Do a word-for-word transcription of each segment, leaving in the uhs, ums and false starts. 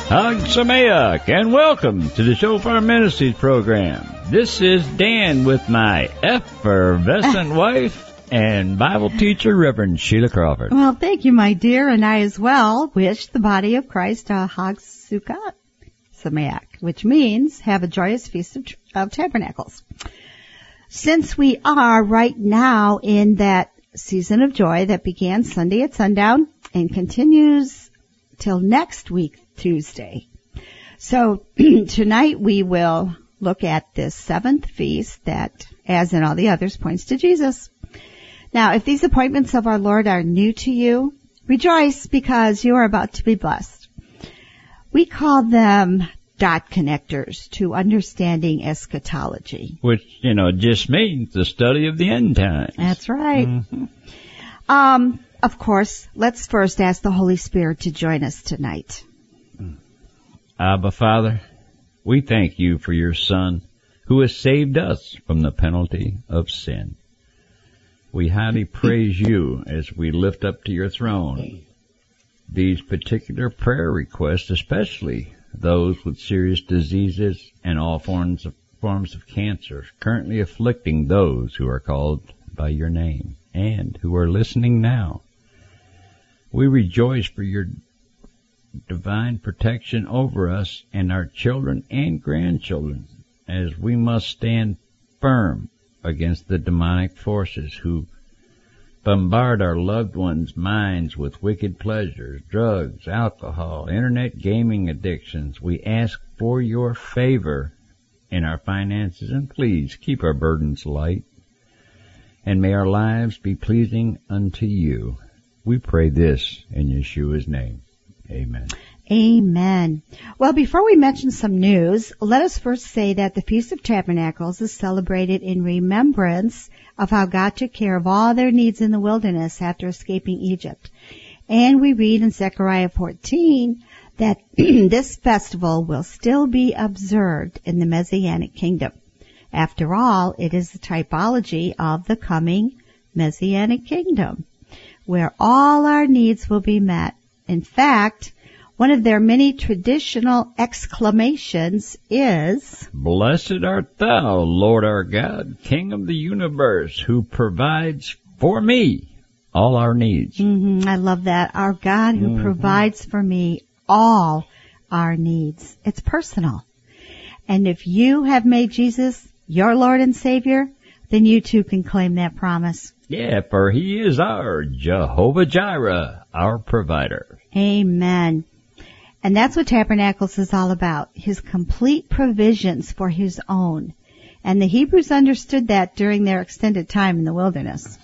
Hag Sameach, and welcome to the Shofar Ministries program. This is Dan with my effervescent wife and Bible teacher, Reverend Sheila Crawford. Well, thank you, my dear, and I as well wish the body of Christ a Hag Sukkot Sameach, which means have a joyous Feast of, of Tabernacles. Since we are right now in that season of joy that began Sunday at sundown and continues till next week, Tuesday. So tonight we will look at this seventh feast that, as in all the others, points to Jesus. Now, if these appointments of our Lord are new to you, rejoice because you are about to be blessed. We call them dot connectors to understanding eschatology. Which, you know, just means the study of the end times. That's right. Mm-hmm. Um, of course, let's first ask the Holy Spirit to join us tonight. Abba, Father, we thank you for your Son who has saved us from the penalty of sin. We highly praise you as we lift up to your throne these particular prayer requests, especially those with serious diseases and all forms of, forms of cancer currently afflicting those who are called by your name and who are listening now. We rejoice for your divine protection over us and our children and grandchildren as we must stand firm against the demonic forces who bombard our loved ones' minds with wicked pleasures, drugs, alcohol, internet gaming addictions. We ask for your favor in our finances, and please keep our burdens light, and may our lives be pleasing unto you. We pray this in Yeshua's name. Amen. Amen. Well, before we mention some news, let us first say that the Feast of Tabernacles is celebrated in remembrance of how God took care of all their needs in the wilderness after escaping Egypt. And we read in Zechariah fourteen that this festival will still be observed in the Messianic kingdom. After all, it is the typology of the coming Messianic kingdom, where all our needs will be met. In fact, one of their many traditional exclamations is, Blessed art thou, Lord our God, King of the universe, who provides for me all our needs. Mm-hmm, I love that. Our God who mm-hmm. provides for me all our needs. It's personal. And if you have made Jesus your Lord and Savior, then you too can claim that promise. Yeah, for he is our Jehovah Jireh, our provider. Amen. And that's what Tabernacles is all about, his complete provisions for his own. And the Hebrews understood that during their extended time in the wilderness.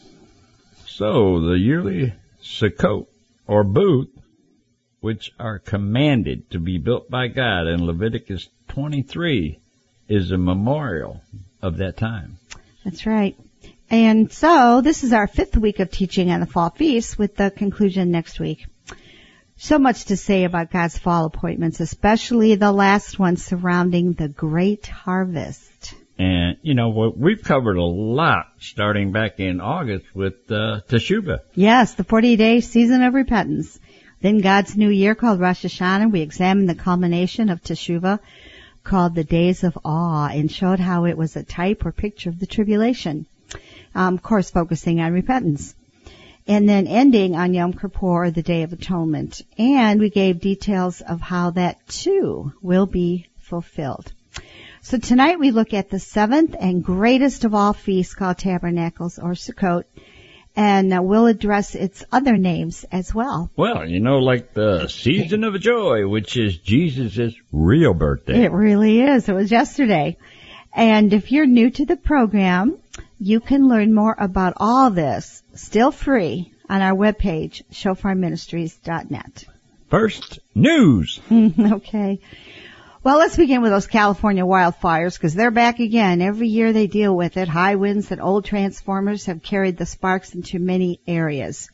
So the yearly Sukkot, or booth, which are commanded to be built by God in Leviticus twenty-three, is a memorial of that time. That's right. And so this is our fifth week of teaching on the fall feast with the conclusion next week. So much to say about God's fall appointments, especially the last one surrounding the great harvest. And, you know, we've covered a lot starting back in August with uh, Teshuvah. Yes, the forty-day season of repentance. Then God's new year called Rosh Hashanah. We examined the culmination of Teshuvah called the Days of Awe and showed how it was a type or picture of the tribulation. Um, of course, focusing on repentance. And then ending on Yom Kippur, the Day of Atonement. And we gave details of how that, too, will be fulfilled. So tonight we look at the seventh and greatest of all feasts called Tabernacles, or Sukkot, and uh, we'll address its other names as well. Well, you know, like the Season of Joy, which is Jesus' real birthday. It really is. It was yesterday. And if you're new to the program, you can learn more about all this, still free, on our webpage, shofar ministries dot net. First, news. Okay. Well, let's begin with those California wildfires, because they're back again. Every year they deal with it. High winds and old transformers have carried the sparks into many areas.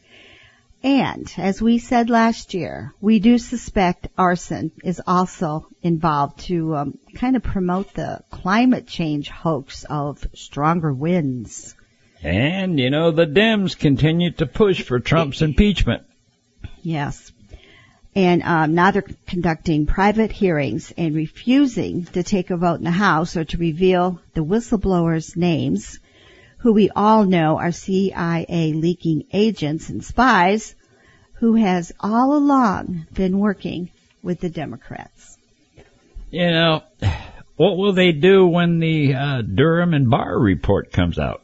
And, as we said last year, we do suspect arson is also involved to um, kind of promote the climate change hoax of stronger winds. And, you know, the Dems continue to push for Trump's impeachment. Yes. And um, now they're conducting private hearings and refusing to take a vote in the House or to reveal the whistleblowers' names, who we all know are C I A leaking agents and spies who has all along been working with the Democrats. You know, what will they do when the uh, Durham and Barr report comes out?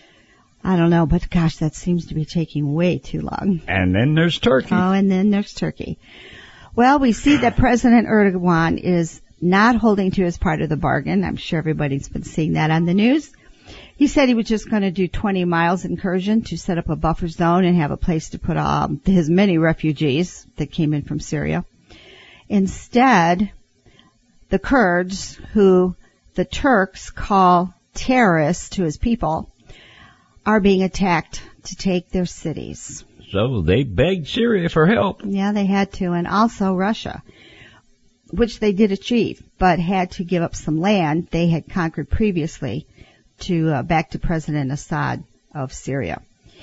I don't know, but gosh, that seems to be taking way too long. And then there's Turkey. Oh, and then there's Turkey. Well, we see that President Erdogan is not holding to his part of the bargain. I'm sure everybody's been seeing that on the news. He said he was just going to do twenty miles incursion to set up a buffer zone and have a place to put um, his many refugees that came in from Syria. Instead, the Kurds, who the Turks call terrorists to his people, are being attacked to take their cities. So they begged Syria for help. Yeah, they had to, and also Russia, which they did achieve, but had to give up some land they had conquered previously to uh, back to President Assad of Syria.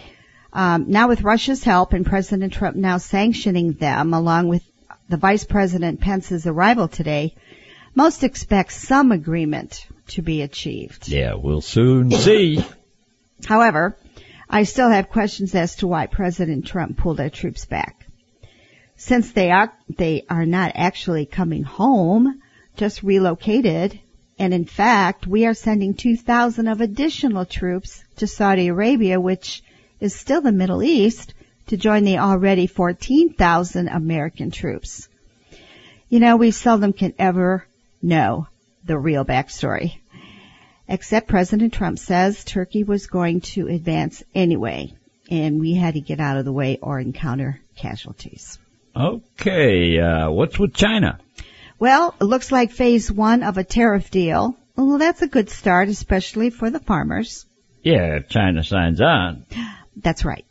Um, now with Russia's help and President Trump now sanctioning them, along with the Vice President Pence's arrival today, most expect some agreement to be achieved. Yeah, we'll soon see. However, I still have questions as to why President Trump pulled our troops back. Since they are, they are not actually coming home, just relocated, and in fact, we are sending two thousand of additional troops to Saudi Arabia, which is still the Middle East, to join the already fourteen thousand American troops. You know, we seldom can ever know the real backstory. Except President Trump says Turkey was going to advance anyway, and we had to get out of the way or encounter casualties. Okay, uh, what's with China? Well, it looks like phase one of a tariff deal. Well, that's a good start, especially for the farmers. Yeah, if China signs on. That's right.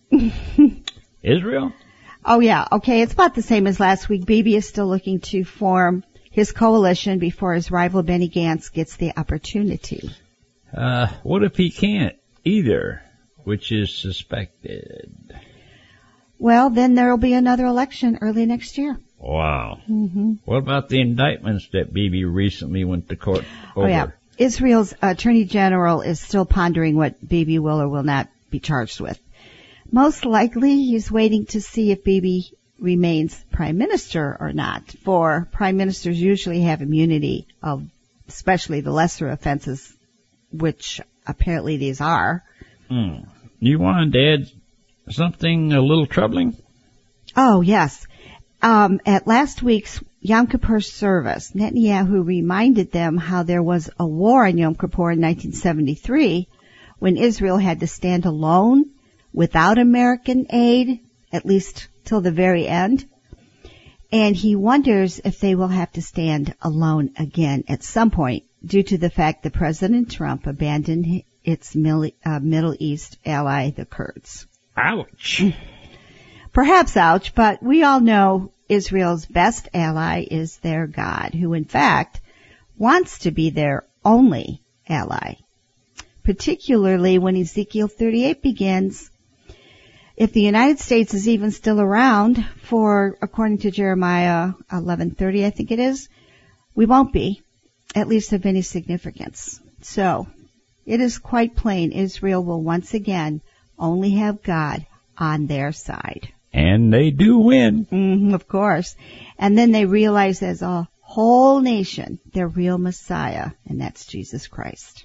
Israel? Oh, yeah. Okay, it's about the same as last week. Bibi is still looking to form his coalition before his rival Benny Gantz gets the opportunity. Uh, what if he can't either, which is suspected? Well, then there'll be another election early next year. Wow. Mm-hmm. What about the indictments that Bibi recently went to court over? Oh, yeah. Israel's Attorney General is still pondering what Bibi will or will not be charged with. Most likely, he's waiting to see if Bibi remains prime minister or not, for prime ministers usually have immunity of especially the lesser offenses, which apparently these are. Hmm. You wanted to add something a little troubling? Oh, yes. Um, at last week's Yom Kippur service, Netanyahu reminded them how there was a war on Yom Kippur in nineteen seventy-three when Israel had to stand alone without American aid, at least till the very end. And he wonders if they will have to stand alone again at some point due to the fact that President Trump abandoned its Middle East ally, the Kurds. Ouch. Perhaps ouch, but we all know Israel's best ally is their God, who in fact wants to be their only ally. Particularly when Ezekiel thirty-eight begins, if the United States is even still around for, according to Jeremiah eleven thirty, I think it is, we won't be, at least of any significance. So, it is quite plain Israel will once again only have God on their side. And they do win. Mm-hmm, of course. And then they realize as a whole nation, their real Messiah, and that's Jesus Christ.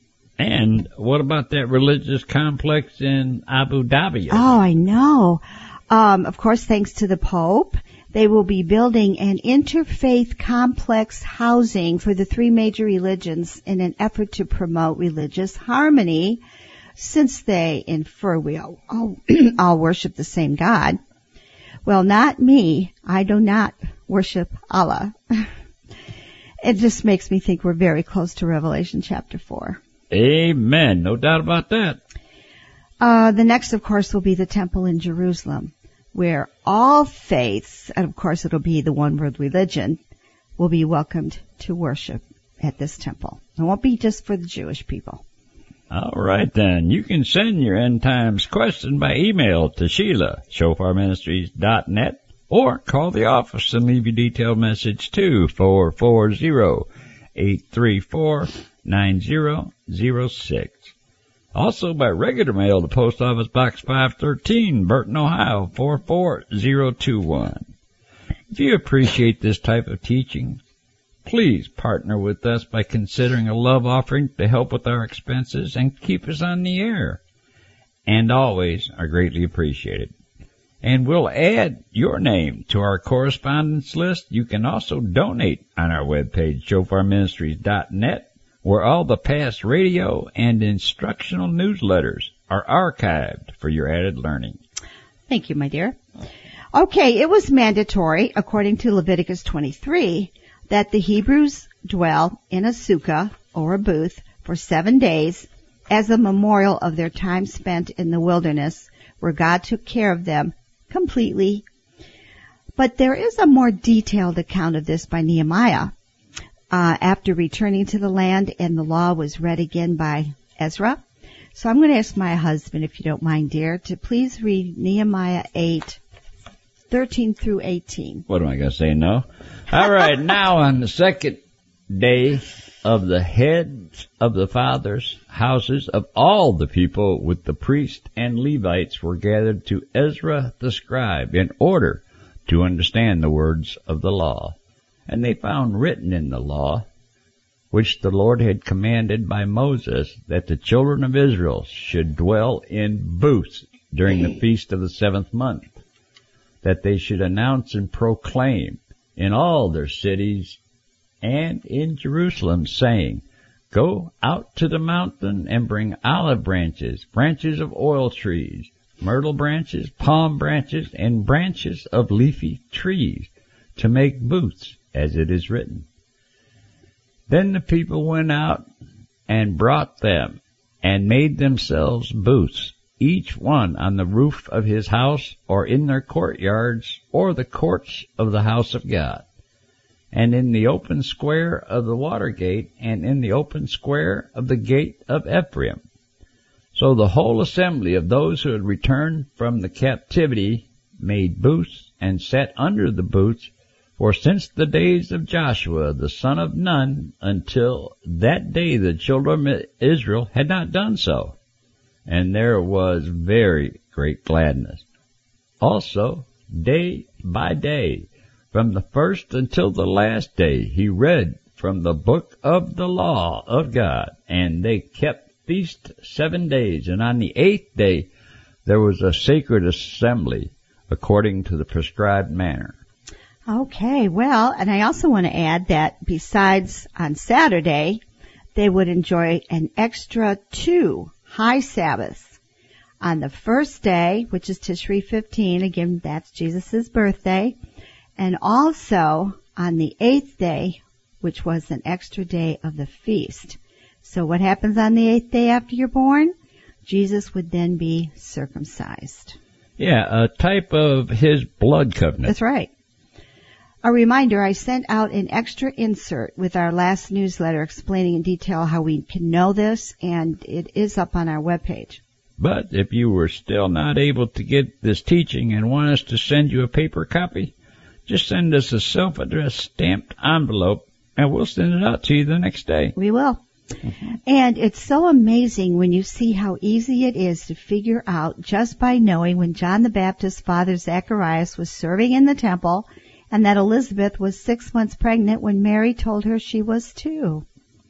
And what about that religious complex in Abu Dhabi? Oh, I know. Um, of course, thanks to the Pope, they will be building an interfaith complex housing for the three major religions in an effort to promote religious harmony, since they infer we all, all, all worship the same God. Well, not me. I do not worship Allah. It just makes me think we're very close to Revelation chapter four. Amen. No doubt about that. Uh, the next, of course, will be the temple in Jerusalem, where all faiths, and of course it'll be the one world religion, will be welcomed to worship at this temple. It won't be just for the Jewish people. All right, then. You can send your End Times question by email to Sheila, shofar ministries dot net, or call the office and leave your detailed message to four four zero, eight three four, nine zero zero six. Also by regular mail to Post Office Box five thirteen, Burton, Ohio, four four zero two one. If you appreciate this type of teaching, please partner with us by considering a love offering to help with our expenses and keep us on the air. And always are greatly appreciated. And we'll add your name to our correspondence list. You can also donate on our webpage, shofar ministries dot net, where all the past radio and instructional newsletters are archived for your added learning. Thank you, my dear. Okay, it was mandatory, according to Leviticus twenty-three, that the Hebrews dwell in a sukkah, or a booth, for seven days as a memorial of their time spent in the wilderness, where God took care of them completely. But there is a more detailed account of this by Nehemiah. Uh, after returning to the land, and the law was read again by Ezra. So I'm going to ask my husband, if you don't mind, dear, to please read Nehemiah eight, thirteen through eighteen. What am I going to say? No? All right. Now on the second day of the heads of the fathers' houses of all the people with the priests and Levites were gathered to Ezra the scribe in order to understand the words of the law. And they found written in the law, which the Lord had commanded by Moses, that the children of Israel should dwell in booths during the feast of the seventh month, that they should announce and proclaim in all their cities and in Jerusalem, saying, Go out to the mountain and bring olive branches, branches of oil trees, myrtle branches, palm branches, and branches of leafy trees, to make booths, as it is written. Then the people went out and brought them, and made themselves booths, each one on the roof of his house, or in their courtyards, or the courts of the house of God, and in the open square of the water gate, and in the open square of the gate of Ephraim. So the whole assembly of those who had returned from the captivity made booths, and sat under the booths, for since the days of Joshua the son of Nun until that day the children of Israel had not done so. And there was very great gladness. Also, day by day, from the first until the last day, he read from the book of the law of God. And they kept feast seven days. And on the eighth day, there was a sacred assembly according to the prescribed manner. Okay, well, and I also want to add that besides on Saturday, they would enjoy an extra two high Sabbaths. On the first day, which is Tishri fifteen, again, that's Jesus' birthday, and also on the eighth day, which was an extra day of the feast. So what happens on the eighth day after you're born? Jesus would then be circumcised. Yeah, a type of his blood covenant. That's right. A reminder, I sent out an extra insert with our last newsletter explaining in detail how we can know this, and it is up on our webpage. But if you were still not able to get this teaching and want us to send you a paper copy, just send us a self-addressed stamped envelope, and we'll send it out to you the next day. We will. Mm-hmm. And it's so amazing when you see how easy it is to figure out just by knowing when John the Baptist's father Zacharias was serving in the temple, and that Elizabeth was six months pregnant when Mary told her she was too.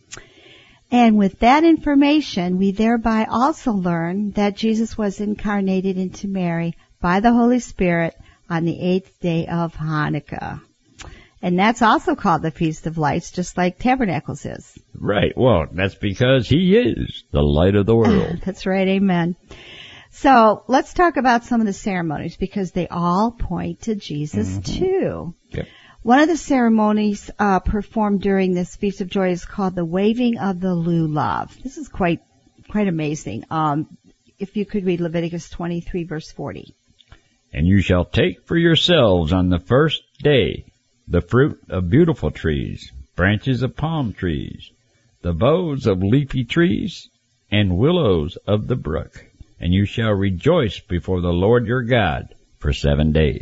And with that information, we thereby also learn that Jesus was incarnated into Mary by the Holy Spirit on the eighth day of Hanukkah. And that's also called the Feast of Lights, just like Tabernacles is. Right. Well, that's because he is the light of the world. That's right. Amen. So let's talk about some of the ceremonies, because they all point to Jesus mm-hmm. too. Yep. One of the ceremonies uh, performed during this Feast of Joy is called the waving of the lulav. This is quite quite amazing. Um, if you could read Leviticus twenty-three, verse forty. And you shall take for yourselves on the first day the fruit of beautiful trees, branches of palm trees, the boughs of leafy trees, and willows of the brook. And you shall rejoice before the Lord your God for seven days.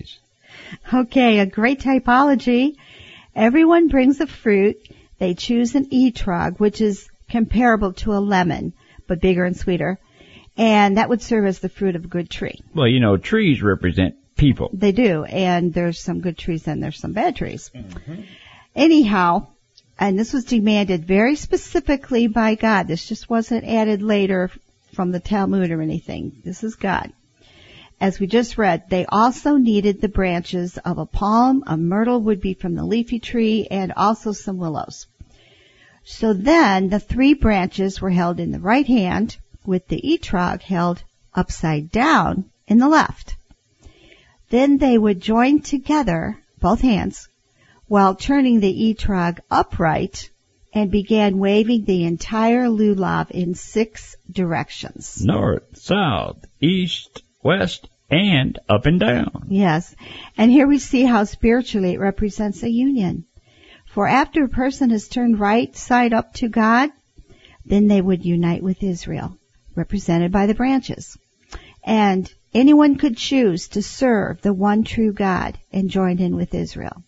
Okay, a great typology. Everyone brings a fruit. They choose an etrog, which is comparable to a lemon, but bigger and sweeter. And that would serve as the fruit of a good tree. Well, you know, trees represent people. They do, and there's some good trees and there's some bad trees. Mm-hmm. Anyhow, and this was demanded very specifically by God. This just wasn't added later from the Talmud or anything. This is God. As we just read, they also needed the branches of a palm, a myrtle would be from the leafy tree, and also some willows. So then the three branches were held in the right hand, with the etrog held upside down in the left. Then they would join together, both hands, while turning the etrog upright, and began waving the entire lulav in six directions. North, south, east, west, and up and down. Yes. And here we see how spiritually it represents a union. For after a person has turned right side up to God, then they would unite with Israel, represented by the branches. And anyone could choose to serve the one true God and join in with Israel.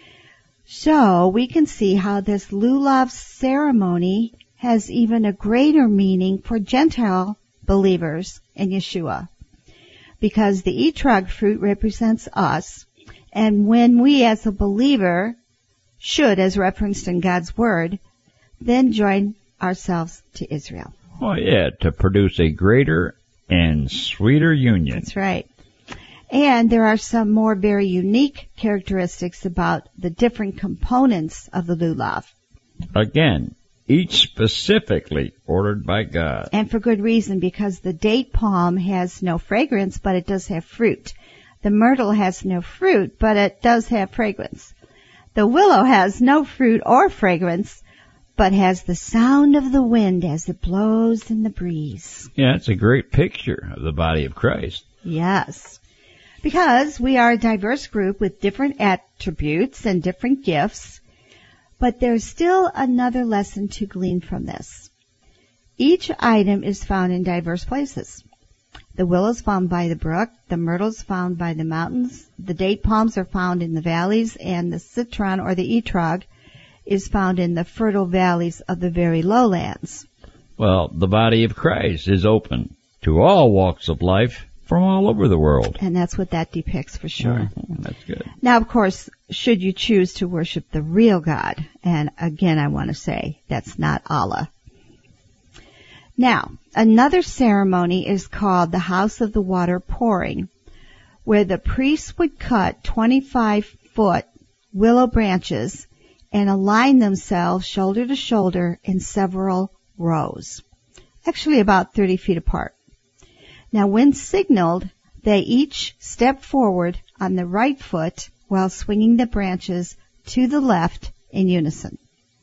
So we can see how this lulav ceremony has even a greater meaning for Gentile believers in Yeshua. Because the etrog fruit represents us, and when we as a believer should, as referenced in God's Word, then join ourselves to Israel. Oh yeah, to produce a greater and sweeter union. That's right. And there are some more very unique characteristics about the different components of the lulav. Again, each specifically ordered by God. And for good reason, because the date palm has no fragrance, but it does have fruit. The myrtle has no fruit, but it does have fragrance. The willow has no fruit or fragrance, but has the sound of the wind as it blows in the breeze. Yeah, it's a great picture of the body of Christ. Yes. Because we are a diverse group with different attributes and different gifts, but there's still another lesson to glean from this. Each item is found in diverse places. The willow is found by the brook, the myrtle is found by the mountains, the date palms are found in the valleys, and the citron or the etrog is found in the fertile valleys of the very lowlands. Well, the body of Christ is open to all walks of life from all over the world. And that's what that depicts for sure. Mm-hmm. That's good. Now, of course, should you choose to worship the real God, and again I want to say that's not Allah. Now, another ceremony is called the House of the Water Pouring, where the priests would cut twenty-five foot willow branches and align themselves shoulder to shoulder in several rows, actually about thirty feet apart. Now, when signaled, they each step forward on the right foot while swinging the branches to the left in unison.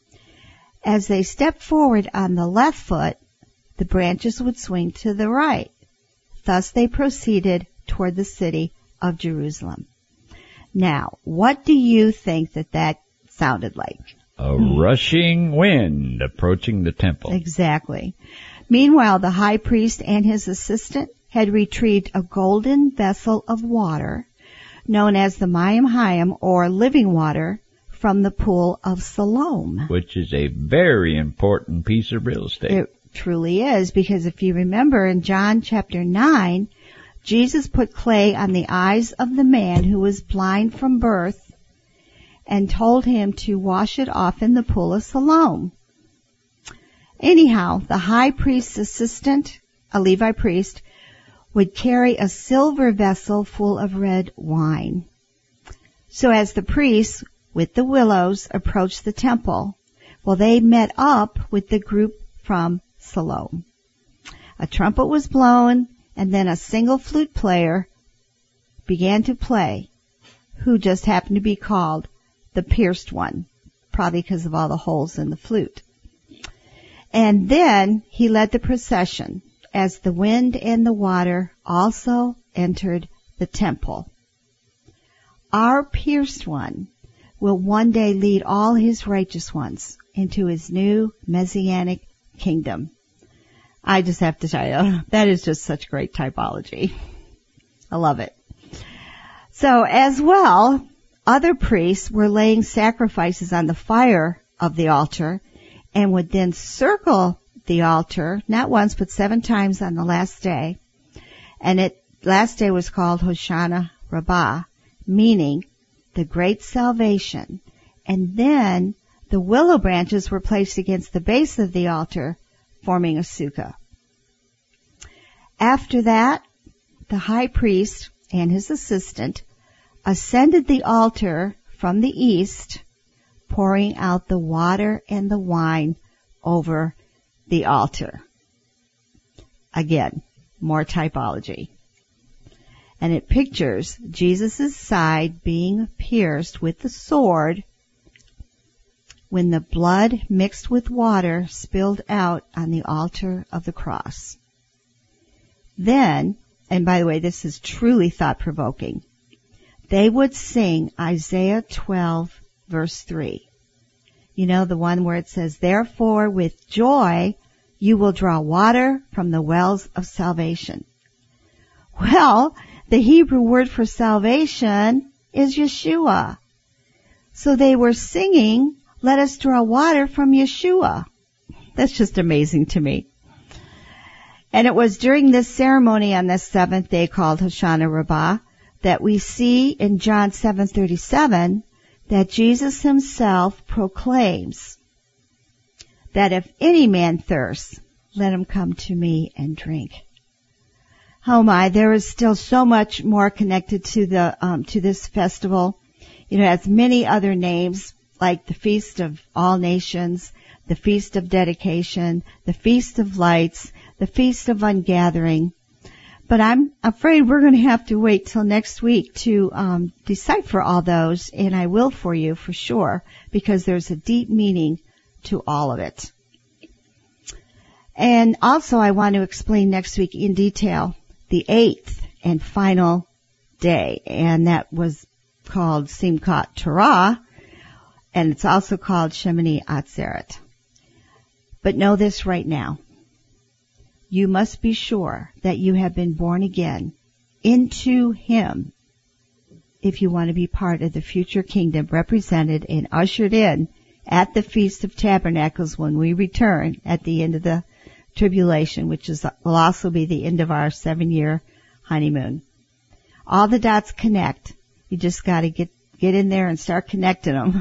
As they stepped forward on the left foot, the branches would swing to the right. Thus they proceeded toward the city of Jerusalem. Now, what do you think that that sounded like? A rushing wind approaching the temple. Exactly. Meanwhile, the high priest and his assistant had retrieved a golden vessel of water, known as the Mayim Hayim, or living water, from the pool of Siloam. Which is a very important piece of real estate. It truly is, because if you remember in John chapter nine, Jesus put clay on the eyes of the man who was blind from birth and told him to wash it off in the pool of Siloam. Anyhow, the high priest's assistant, a Levi priest, would carry a silver vessel full of red wine. So as the priests, with the willows, approached the temple, well, they met up with the group from Siloam. A trumpet was blown, and then a single flute player began to play, who just happened to be called the pierced one, probably because of all the holes in the flute. And then he led the procession as the wind and the water also entered the temple. Our pierced one will one day lead all his righteous ones into his new messianic kingdom. I just have to tell you, that is just such great typology. I love it. So as well, other priests were laying sacrifices on the fire of the altar and would then circle the altar, not once but seven times on the last day. And it, last day was called Hoshana Rabbah, meaning the great salvation. And then the willow branches were placed against the base of the altar, forming a sukkah. After that, the high priest and his assistant ascended the altar from the east, pouring out the water and the wine over the altar. Again, more typology. And it pictures Jesus' side being pierced with the sword when the blood mixed with water spilled out on the altar of the cross. Then, and by the way, this is truly thought-provoking, they would sing Isaiah twelve, verse three. You know, the one where it says, "Therefore with joy you will draw water from the wells of salvation." Well, the Hebrew word for salvation is Yeshua. So they were singing, "Let us draw water from Yeshua." That's just amazing to me. And it was during this ceremony on the seventh day called Hoshana Rabbah that we see in John seven thirty-seven that Jesus himself proclaims that if any man thirsts, let him come to me and drink. Oh my, there is still so much more connected to the um, to this festival. It has many other names, like the Feast of All Nations, the Feast of Dedication, the Feast of Lights, the Feast of Ungathering. But I'm afraid we're going to have to wait till next week to um, decipher all those, and I will for you for sure, because there's a deep meaning to all of it. And also I want to explain next week in detail the eighth and final day, and that was called Simchat Torah, and it's also called Shemini Atzeret. But know this right now. You must be sure that you have been born again into Him if you want to be part of the future kingdom represented and ushered in at the Feast of Tabernacles when we return at the end of the tribulation, which is will also be the end of our seven-year honeymoon. All the dots connect. You just got to get get in there and start connecting them.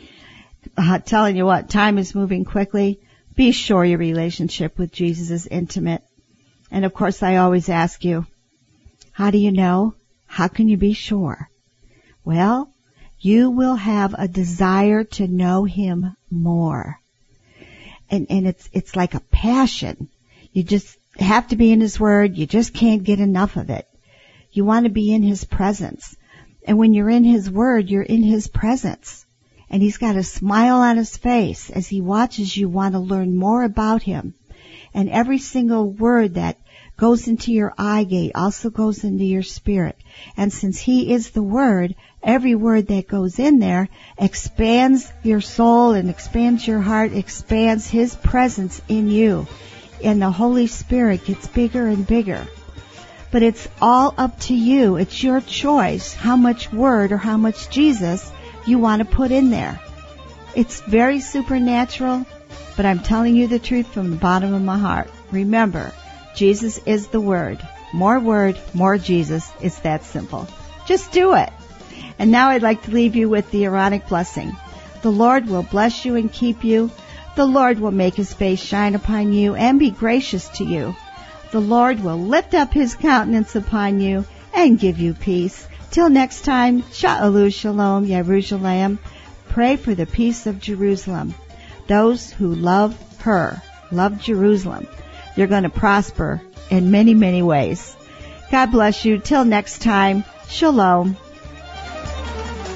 Uh, telling you what, time is moving quickly. Be sure your relationship with Jesus is intimate. And of course, I always ask you, how do you know? How can you be sure? Well, you will have a desire to know Him more. And, and it's, it's like a passion. You just have to be in His Word. You just can't get enough of it. You want to be in His presence. And when you're in His Word, you're in His presence. And He's got a smile on His face as He watches you want to learn more about Him. And every single word that goes into your eye gate also goes into your spirit. And since He is the Word, every word that goes in there expands your soul and expands your heart, expands His presence in you. And the Holy Spirit gets bigger and bigger. But it's all up to you. It's your choice how much Word or how much Jesus you want to put in there. It's very supernatural, but I'm telling you the truth from the bottom of my heart. Remember, Jesus is the Word. More Word, more Jesus. It's that simple. Just do it. And now I'd like to leave you with the Aaronic blessing. The Lord will bless you and keep you. The Lord will make His face shine upon you and be gracious to you. The Lord will lift up His countenance upon you and give you peace. Till next time, Sha'alu Shalom Yerushalayim. Pray for the peace of Jerusalem. Those who love her, love Jerusalem. You're going to prosper in many, many ways. God bless you. Till next time, Shalom.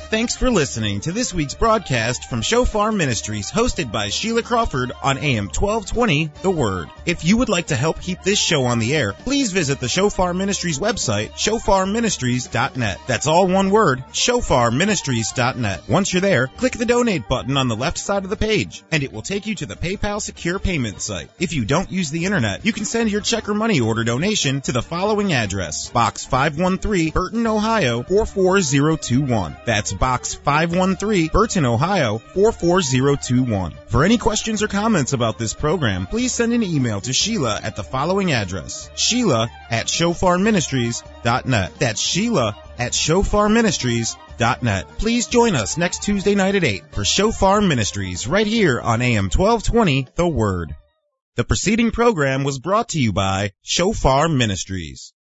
Thanks for listening to this week's broadcast from Shofar Ministries, hosted by Sheila Crawford on A M twelve twenty, The Word. If you would like to help keep this show on the air, please visit the Shofar Ministries website, shofar ministries dot net. That's all one word, shofar ministries dot net. Once you're there, click the donate button on the left side of the page, and it will take you to the PayPal secure payment site. If you don't use the internet, you can send your check or money order donation to the following address: Box five one three, Burton, Ohio four four zero two one. That's Box five one three, Burton, Ohio four four zero two one. For any questions or comments about this program, please send an email to Sheila at the following address: Sheila at shofar ministries dot net. That's Sheila at shofar ministries dot net. Please join us next Tuesday night at eight for Shofar Ministries right here on A M twelve twenty, The Word. The preceding program was brought to you by Shofar Ministries.